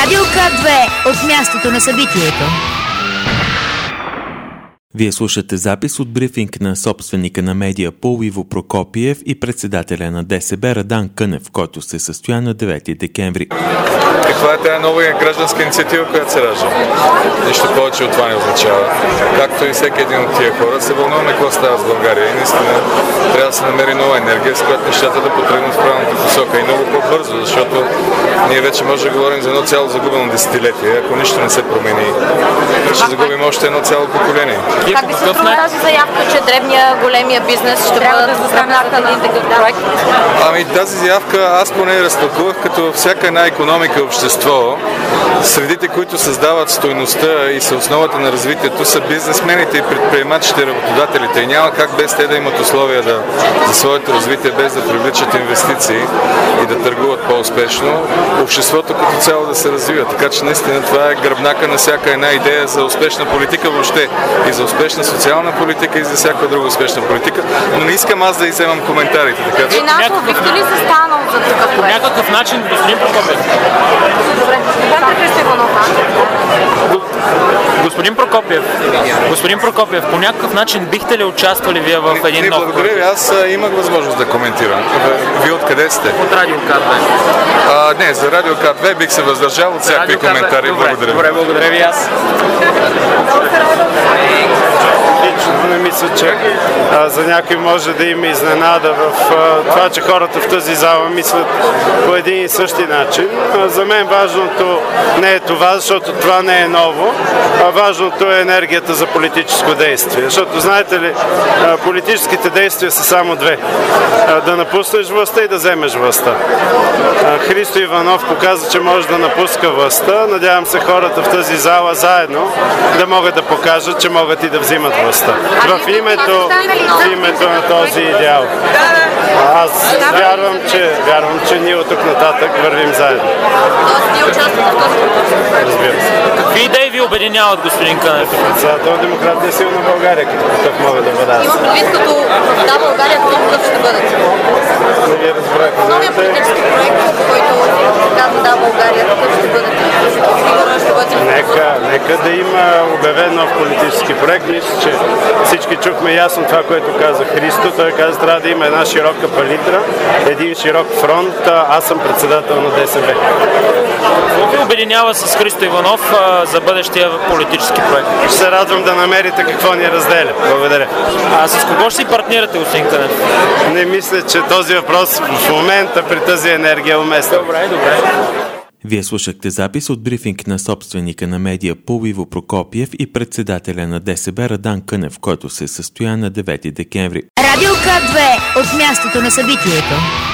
Радио К2 от мястото на събитието. Вие слушате запис от брифинг на собственика на Медиапул Иво Прокопиев и председателя на ДСБ Радан Кънев, който се състоя на 9 декември. Каква е тая нова гражданска инициатива, която се ражда? Нищо повече от това не означава. Както и всеки един от тия хора, се вълнуваме какво става с България. И наистина трябва да се намери нова енергия, с която нещата да потръгнат в правилната посока. И много по-бързо, защото ние вече може да говорим за едно цяло загубено десетилетие. Ако нищо не се промени, ще загубим още едно цяло поколение. Как би се струва тази заявка, че дребния, големия бизнес ще бъдат застаната на такъв проект? Ами тази заявка аз поне я разтълкувах като всяка една икономика и общество. Средите, които създават стойността и са основата на развитието, са бизнесмените и предприемачите, работодателите. И няма как без те да имат условия за своето развитие, без да привличат инвестиции и да търгуват по-успешно. Обществото като цяло да се развива. Така че наистина това е гръбнака на всяка една идея за успешна политика въобще. И за успешна социална политика и за всяка друга успешна политика. Но не искам аз да изземам коментарите. Така че... Финансово бихте ли се станал за такъв проект? По някакъв начин, господин Прокопиев. Добре. Господин Прокопиев, по някакъв начин бихте ли участвали вие в един нов проект? Благодаря ви, аз имах възможност да коментирам. Вие откъде сте? От Радио К2. Не, за Радио К2 бих се въздържал от всякакви коментари. Благодаря. Добре, благодаря ви аз. Не мисля, че за някой може да има изненада в това, че хората в тази зала мислят по един и същи начин. За мен важното не е това, защото това не е ново, а важното е енергията за политическо действие. Защото, знаете ли, политическите действия са само две. Да напуснеш властта и да вземеш властта. Христо Иванов показа, че може да напуска властта. Надявам се хората в тази зала заедно да могат да покажат, че могат и да взимат властта. В името на този идеал. Аз вярвам, че ние от тук нататък вървим заедно. Разбира се. Какви идеи ви обединяват, господин Кънев? Председател на Демократия силна България, като такъв мога да бъда аз. Имам предвид като да България, какъв ще бъдат? Не ви разбрах. Новия политически проект, който казва да България, какъв ще бъдат? Нека да има обявен нов политически проект. Мисля, че всички чухме ясно това, което каза Христо. Той каза, трябва да има една широка палитра, един широк фронт. Аз съм председател на ДСБ. Какво ви обединява с Христо Иванов за бъдещия политически проект? Ще се радвам да намерите какво ни разделя. Благодаря. А с кого ще си партнирате, господин Кънев? Не мисля, че този въпрос в момента при тази енергия е уместен. Добре. Вие слушахте запис от брифинг на собственика на Медиапул Иво Прокопиев и председателя на ДСБ Радан Кънев, който се състоя на 9 декември. Радио К2 от мястото на събитието.